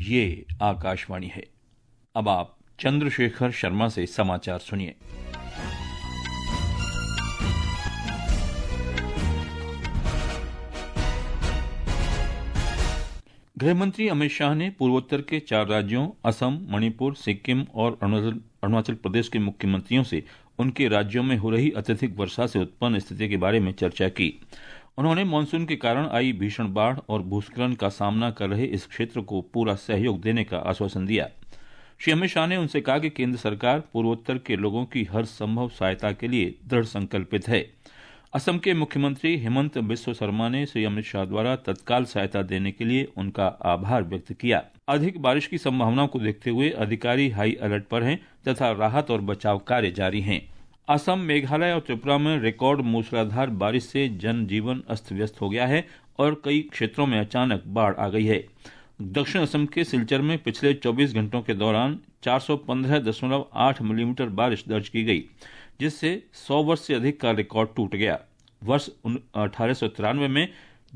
ये आकाशवाणी है। अब आप चंद्रशेखर शर्मा से समाचार सुनिए। गृहमंत्री अमित शाह ने पूर्वोत्तर के 4 राज्यों असम, मणिपुर, सिक्किम और अरुणाचल प्रदेश के मुख्यमंत्रियों से उनके राज्यों में हो रही अत्यधिक वर्षा से उत्पन्न स्थिति के बारे में चर्चा की। उन्होंने मानसून के कारण आई भीषण बाढ़ और भूस्खलन का सामना कर रहे इस क्षेत्र को पूरा सहयोग देने का आश्वासन दिया। श्री अमित शाह ने उनसे कहा कि केंद्र सरकार पूर्वोत्तर के लोगों की हर संभव सहायता के लिए दृढ़ संकल्पित है। असम के मुख्यमंत्री हेमंत बिस्व शर्मा ने श्री अमित शाह द्वारा तत्काल सहायता देने के लिए उनका आभार व्यक्त किया। अधिक बारिश की संभावना को देखते हुए अधिकारी हाई अलर्ट पर हैं तथा राहत और बचाव कार्य जारी हैं। असम, मेघालय और त्रिपुरा में रिकॉर्ड मूसलाधार बारिश से जनजीवन अस्त व्यस्त हो गया है और कई क्षेत्रों में अचानक बाढ़ आ गई है। दक्षिण असम के सिलचर में पिछले 24 घंटों के दौरान 415.8 मिलीमीटर बारिश दर्ज की गई, जिससे 100 वर्ष से अधिक का रिकॉर्ड टूट गया। वर्ष 1893 में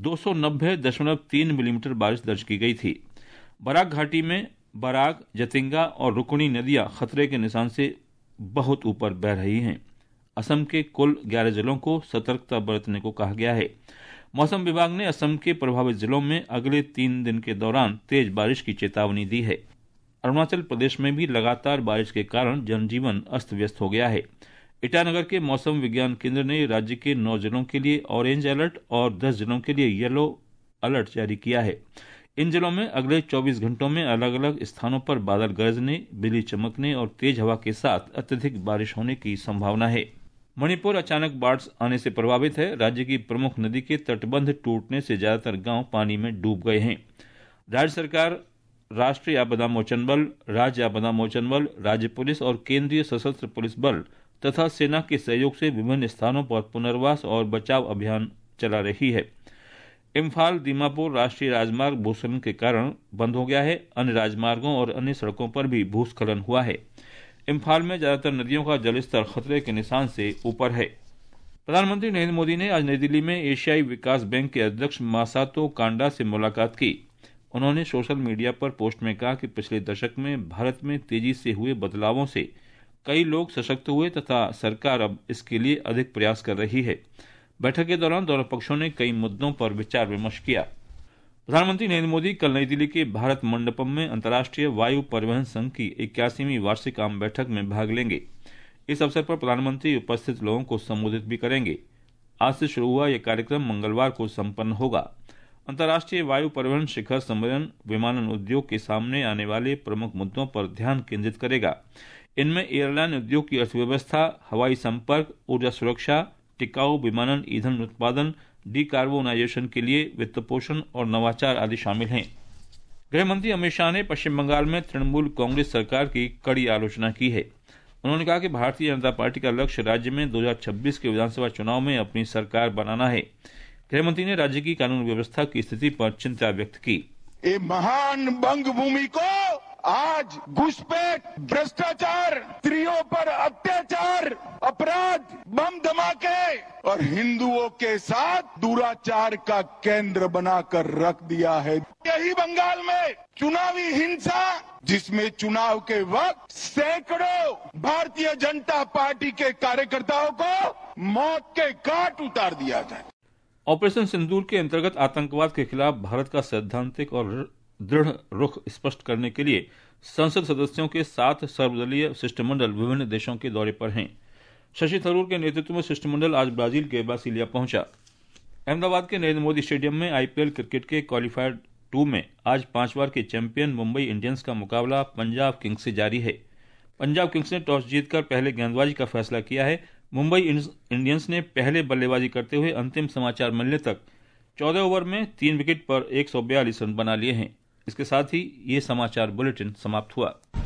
290.3 मिलीमीटर बारिश दर्ज की गई थी। बराक घाटी में बराक, जतिंगा और रुकनी नदियां खतरे के निशान से बहुत ऊपर बह रही हैं। असम के कुल 11 जिलों को सतर्कता बरतने को कहा गया है। मौसम विभाग ने असम के प्रभावित जिलों में अगले 3 दिन के दौरान तेज बारिश की चेतावनी दी है। अरुणाचल प्रदेश में भी लगातार बारिश के कारण जनजीवन अस्त व्यस्त हो गया है। ईटानगर के मौसम विज्ञान केंद्र ने राज्य के 9 जिलों के लिए ऑरेंज अलर्ट और 10 जिलों के लिए येलो अलर्ट जारी किया है। इन जिलों में अगले 24 घंटों में अलग अलग स्थानों पर बादल गरजने, बिजली चमकने और तेज हवा के साथ अत्यधिक बारिश होने की संभावना है। मणिपुर अचानक बाढ़ आने से प्रभावित है। राज्य की प्रमुख नदी के तटबंध टूटने से ज्यादातर गांव पानी में डूब गए हैं। राज्य सरकार, राष्ट्रीय आपदा मोचन बल, राज्य आपदा मोचन बल, राज्य पुलिस और केंद्रीय सशस्त्र पुलिस बल तथा सेना के सहयोग से विभिन्न स्थानों पर पुनर्वास और बचाव अभियान चला रही है। इम्फाल दीमापुर राष्ट्रीय राजमार्ग भूस्खलन के कारण बंद हो गया है। अन्य राजमार्गों और अन्य सड़कों पर भी भूस्खलन हुआ है। इम्फाल में ज्यादातर नदियों का जलस्तर खतरे के निशान से ऊपर है। प्रधानमंत्री नरेंद्र मोदी ने आज नई दिल्ली में एशियाई विकास बैंक के अध्यक्ष मासातो कांडा से मुलाकात की। उन्होंने सोशल मीडिया पर पोस्ट में कहा कि पिछले दशक में भारत में तेजी से हुए बदलावों से कई लोग सशक्त हुए तथा सरकार अब इसके लिए अधिक प्रयास कर रही है। बैठक के दौरान दोनों पक्षों ने कई मुद्दों पर विचार विमर्श किया। प्रधानमंत्री नरेंद्र मोदी कल नई दिल्ली के भारत मंडपम में अंतर्राष्ट्रीय वायु परिवहन संघ की 81वीं वार्षिक आम बैठक में भाग लेंगे। इस अवसर पर प्रधानमंत्री उपस्थित लोगों को संबोधित भी करेंगे। आज से शुरू हुआ यह कार्यक्रम मंगलवार को संपन्न होगा। अंतर्राष्ट्रीय वायु परिवहन शिखर सम्मेलन विमानन उद्योग के सामने आने वाले प्रमुख मुद्दों पर ध्यान केंद्रित करेगा। इनमें एयरलाइन उद्योग की अर्थव्यवस्था, हवाई संपर्क, ऊर्जा सुरक्षा, टिकाऊ विमानन ईंधन उत्पादन, डिकार्बोनाइजेशन के लिए वित्तपोषण और नवाचार आदि शामिल हैं। गृहमंत्री अमित शाह ने पश्चिम बंगाल में तृणमूल कांग्रेस सरकार की कड़ी आलोचना की है। उन्होंने कहा कि भारतीय जनता पार्टी का लक्ष्य राज्य में 2026 के विधानसभा चुनाव में अपनी सरकार बनाना है। गृहमंत्री ने राज्य की कानून व्यवस्था की स्थिति पर चिंता व्यक्त की। ये महान बंग भूमि को आज घुसपैठ, भ्रष्टाचार, स्त्रियों पर अत्याचार, अपराध, बम धमाके और हिंदुओं के साथ दुराचार का केंद्र बनाकर रख दिया है। यही बंगाल में चुनावी हिंसा, जिसमें चुनाव के वक्त सैकड़ों भारतीय जनता पार्टी के कार्यकर्ताओं को मौत के घाट उतार दिया जाए। ऑपरेशन सिंदूर के अंतर्गत आतंकवाद के खिलाफ भारत का सैद्धांतिक और दृढ़ रुख स्पष्ट करने के लिए संसद सदस्यों के 7 सर्वदलीय शिष्टमंडल विभिन्न देशों के दौरे पर हैं। शशि थरूर के नेतृत्व में शिष्टमंडल आज ब्राजील के ब्रासिलिया पहुंचा। अहमदाबाद के नरेंद्र मोदी स्टेडियम में आईपीएल क्रिकेट के क्वालिफायर 2 में आज 5 बार के चैंपियन मुंबई इंडियंस का मुकाबला पंजाब किंग्स से जारी है। पंजाब किंग्स ने टॉस जीतकर पहले गेंदबाजी का फैसला किया है। मुंबई इंडियंस ने पहले बल्लेबाजी करते हुए अंतिम समाचार मिलने तक 14 ओवर में 3 विकेट पर 142 रन बना लिए हैं। इसके साथ ही ये समाचार बुलेटिन समाप्त हुआ।